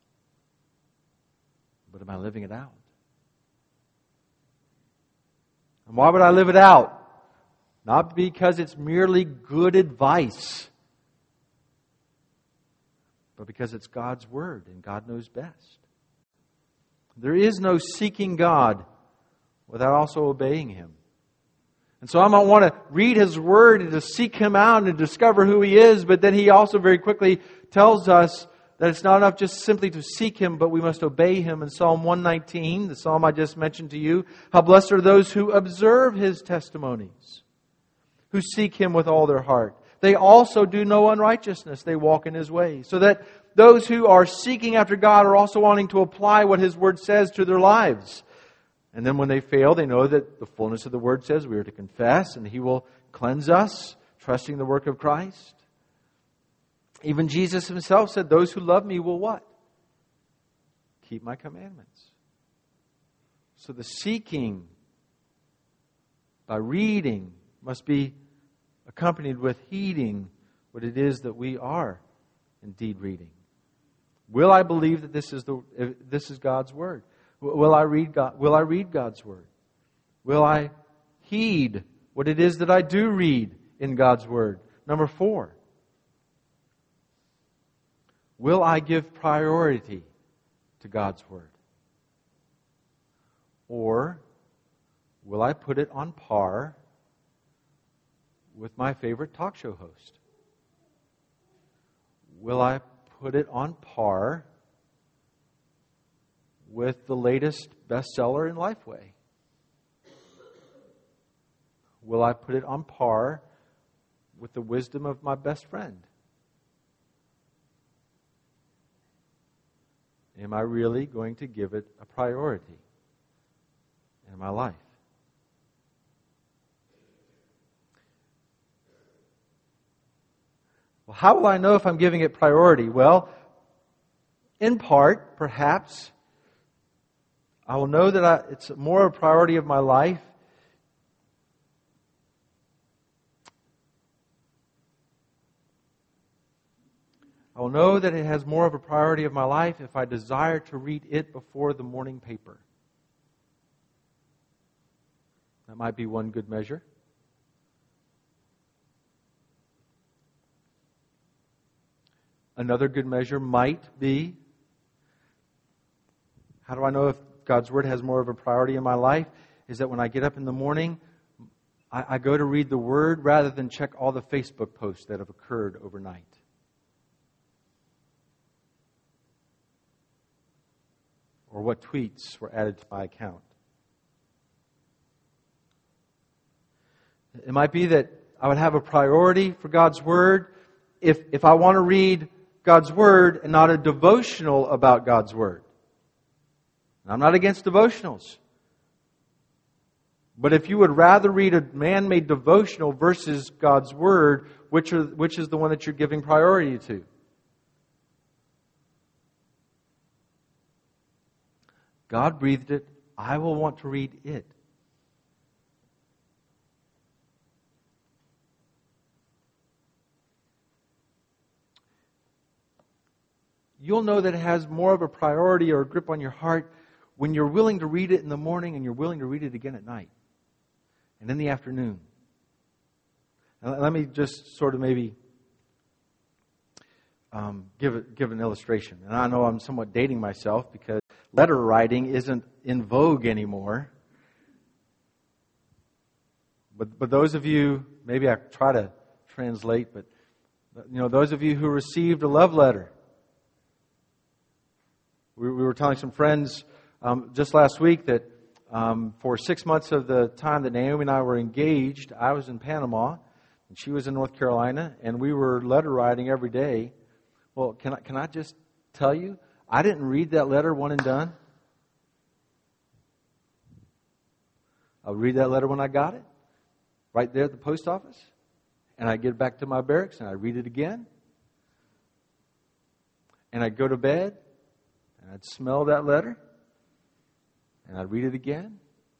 But am I living it out? And why would I live it out? Not because it's merely good advice, but because it's God's Word and God knows best. There is no seeking God without also obeying Him. And so I might want to read His Word and to seek Him out and to discover who He is, but then He also very quickly tells us that it's not enough just simply to seek Him, but we must obey Him. In Psalm one nineteen, the psalm I just mentioned to you, how blessed are those who observe His testimonies, who seek Him with all their heart. They also do no unrighteousness. They walk in His ways. So that those who are seeking after God are also wanting to apply what His Word says to their lives. And then when they fail, they know that the fullness of the Word says we are to confess and He will cleanse us, trusting the work of Christ. Even Jesus Himself said, those who love Me will what? keep my commandments. So the seeking by reading must be accompanied with heeding what it is that we are indeed reading. Will I believe that this is the this is God's Word? Will I read God, will I read God's Word? Will I heed what it is that I do read in God's Word? Number four, will I give priority to God's Word? Or will I put it on par with my favorite talk show host? Will I put it on par with the latest bestseller in Lifeway? Will I put it on par with the wisdom of my best friend? Am I really going to give it a priority in my life? Well, how will I know if I'm giving it priority? Well, in part, perhaps, I will know that I, it's more a priority of my life I will know that it has more of a priority of my life if I desire to read it before the morning paper. That might be one good measure. Another good measure might be, how do I know if God's Word has more of a priority in my life? Is that when I get up in the morning, I, I go to read the Word rather than check all the Facebook posts that have occurred overnight. Or what tweets were added to my account. It might be that I would have a priority for God's Word if, if I want to read God's Word and not a devotional about God's Word. And I'm not against devotionals. But if you would rather read a man-made devotional versus God's Word, which are, which is the one that you're giving priority to? God breathed it. I will want to read it. You'll know that it has more of a priority or a grip on your heart when you're willing to read it in the morning and you're willing to read it again at night and in the afternoon. Now, let me just sort of maybe um, give, it, give an illustration. And I know I'm somewhat dating myself because letter writing isn't in vogue anymore. But but those of you, maybe I try to translate, but you know, those of you who received a love letter. We, we were telling some friends um, just last week that um, for six months of the time that Naomi and I were engaged, I was in Panama and she was in North Carolina, and we were letter writing every day. Well, can I can I just tell you? I didn't read that letter one and done. I would read that letter when I got it, right there at the post office. And I'd get back to my barracks and I'd read it again. And I'd go to bed and I'd smell that letter and I'd read it again.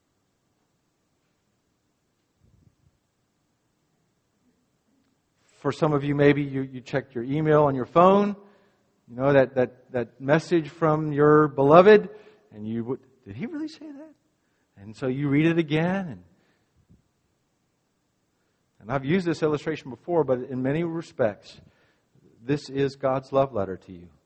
For some of you, maybe you, you checked your email on your phone. You know, that, that, that message from your beloved, and you would, did he really say that? And so you read it again. And, and I've used this illustration before, but in many respects, this is God's love letter to you.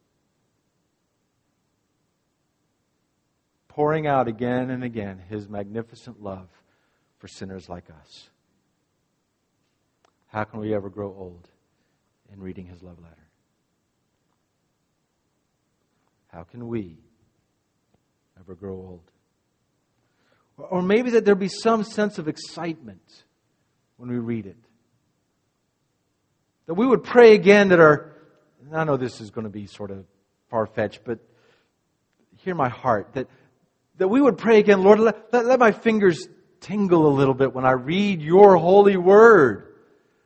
Pouring out again and again His magnificent love for sinners like us. How can we ever grow old in reading His love letter? How can we ever grow old? Or maybe that there be some sense of excitement when we read it. That we would pray again that our... I know this is going to be sort of far-fetched, but hear my heart. That, that we would pray again, Lord, let, let, let my fingers tingle a little bit when I read Your holy word.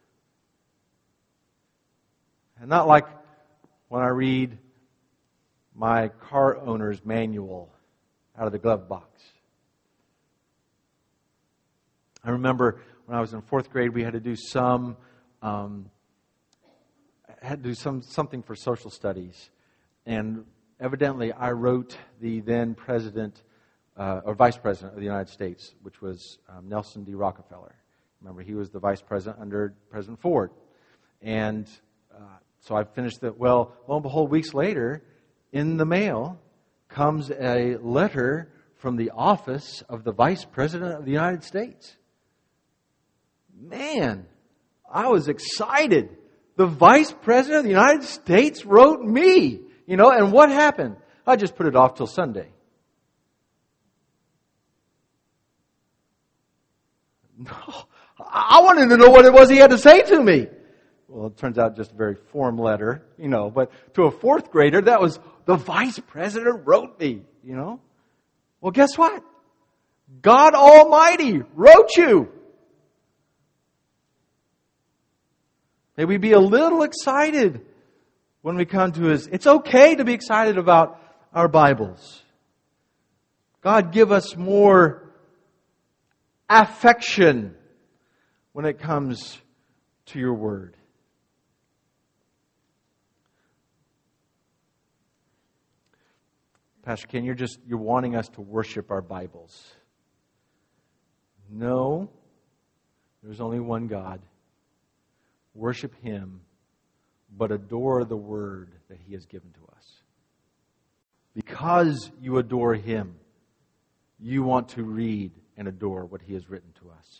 And not like when I read my car owner's manual out of the glove box. I remember when I was in fourth grade, we had to do some, um, had to do some something for social studies, and evidently I wrote the then president uh, or vice president of the United States, which was um, Nelson D. Rockefeller. Remember, he was the vice president under President Ford, and uh, so I finished the. Well, lo and behold, weeks later, in the mail comes a letter from the office of the vice president of the United States. Man, I was excited. The Vice President of the United States wrote me. You know, and what happened? I just put it off till Sunday. No, I wanted to know what it was he had to say to me. Well, it turns out just a very form letter, you know, but to a fourth grader, that was the Vice President wrote me, you know. Well, guess what? God Almighty wrote you. May we be a little excited when we come to His... It's okay to be excited about our Bibles. God, give us more affection when it comes to Your Word. Pastor Ken, you're just you're wanting us to worship our Bibles. No, there's only one God. Worship Him, but adore the Word that He has given to us. Because you adore Him, you want to read and adore what He has written to us.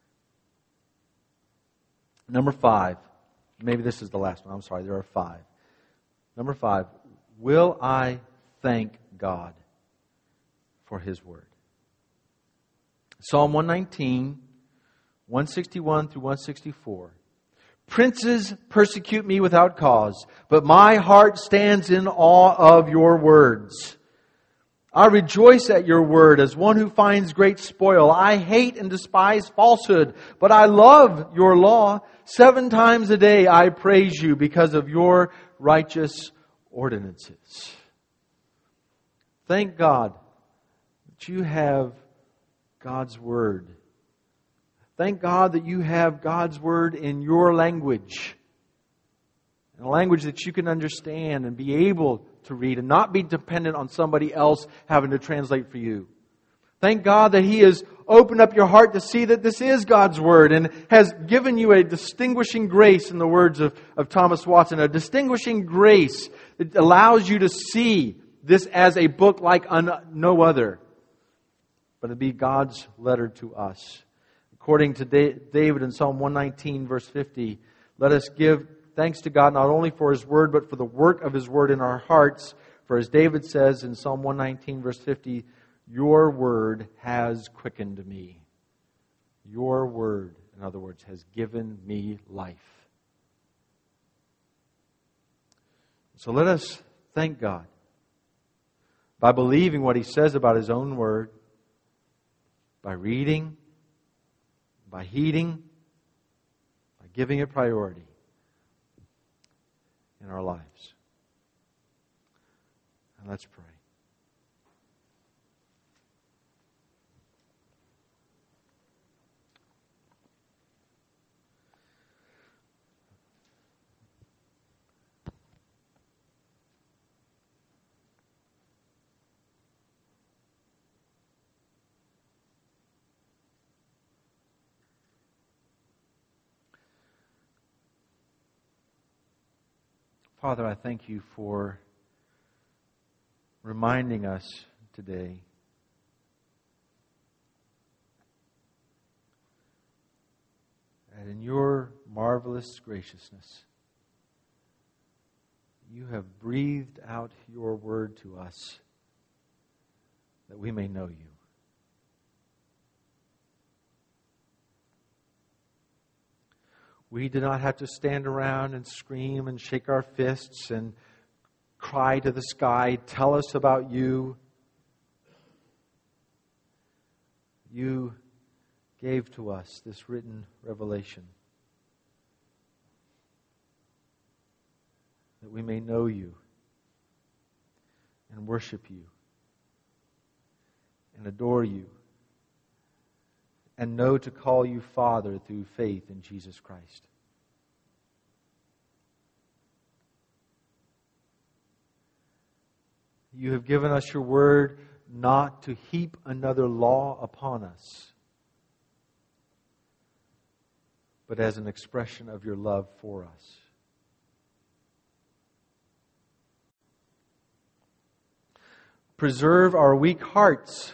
Number five. Maybe this is the last one. I'm sorry, there are five. Number five. Will I thank God for His Word? Psalm one nineteen, one sixty-one through one sixty-four. Princes persecute me without cause, but my heart stands in awe of Your words. I rejoice at Your word as one who finds great spoil. I hate and despise falsehood, but I love Your law. Seven times a day I praise You because of Your righteous ordinances. Thank God that you have God's Word. Thank God that you have God's Word in your language. In a language that you can understand and be able to read and not be dependent on somebody else having to translate for you. Thank God that He has opened up your heart to see that this is God's Word and has given you a distinguishing grace, in the words of, of Thomas Watson, a distinguishing grace that allows you to see this as a book like no other, but to be God's letter to us. According to David in Psalm one nineteen, verse fifty, let us give thanks to God not only for His Word, but for the work of His Word in our hearts. For as David says in Psalm one nineteen, verse fifty, Your Word has quickened me. Your Word, in other words, has given me life. So let us thank God by believing what He says about His own Word, by reading, by heeding, by giving it priority in our lives. And let's pray. Father, I thank You for reminding us today that in Your marvelous graciousness, You have breathed out Your word to us that we may know You. We do not have to stand around and scream and shake our fists and cry to the sky, tell us about You. You gave to us this written revelation that we may know You, and worship you and adore you and know to call you Father through faith in Jesus Christ. You have given us your word not to heap another law upon us, but as an expression of your love for us. Preserve our weak hearts.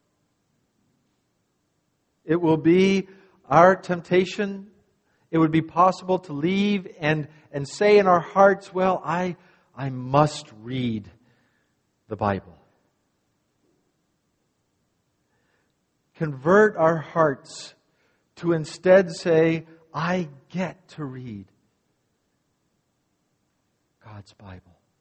It will be our temptation. It would be possible to leave and, and say in our hearts, well, I, I must read the Bible. Convert our hearts to instead say, I get to read God's Bible.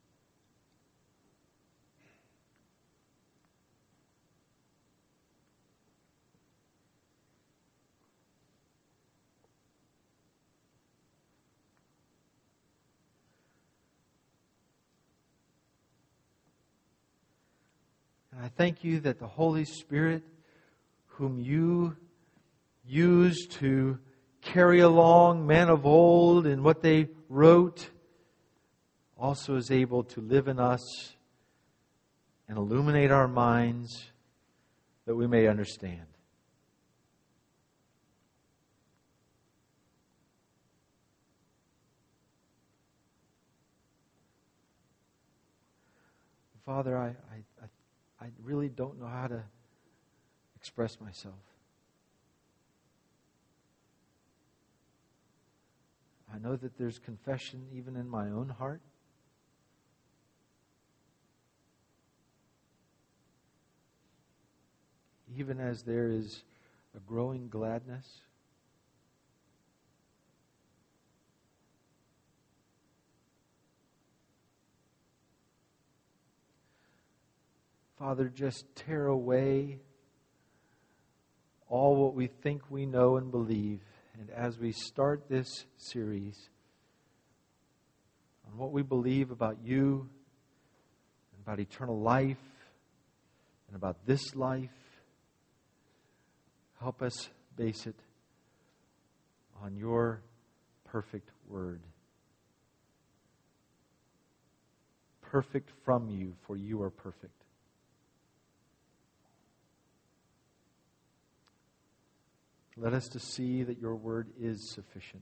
And I thank you that the Holy Spirit, whom you used to carry along men of old in what they wrote, also is able to live in us and illuminate our minds that we may understand. Father, I, I, I really don't know how to express myself. I know that there's confession even in my own heart. Even as there is a growing gladness. Father, just tear away all what we think we know and believe. And as we start this series on what we believe about you, and about eternal life, and about this life, help us base it on your perfect word. Perfect from you, for you are perfect. Let us to see that your word is sufficient.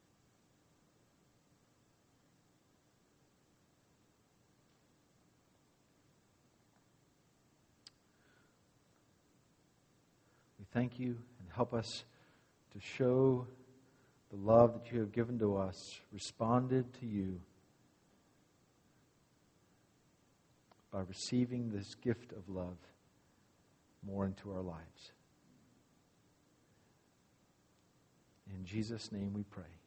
We thank you and help us to show the love that you have given to us, responded to you by receiving this gift of love more into our lives. In Jesus' name we pray.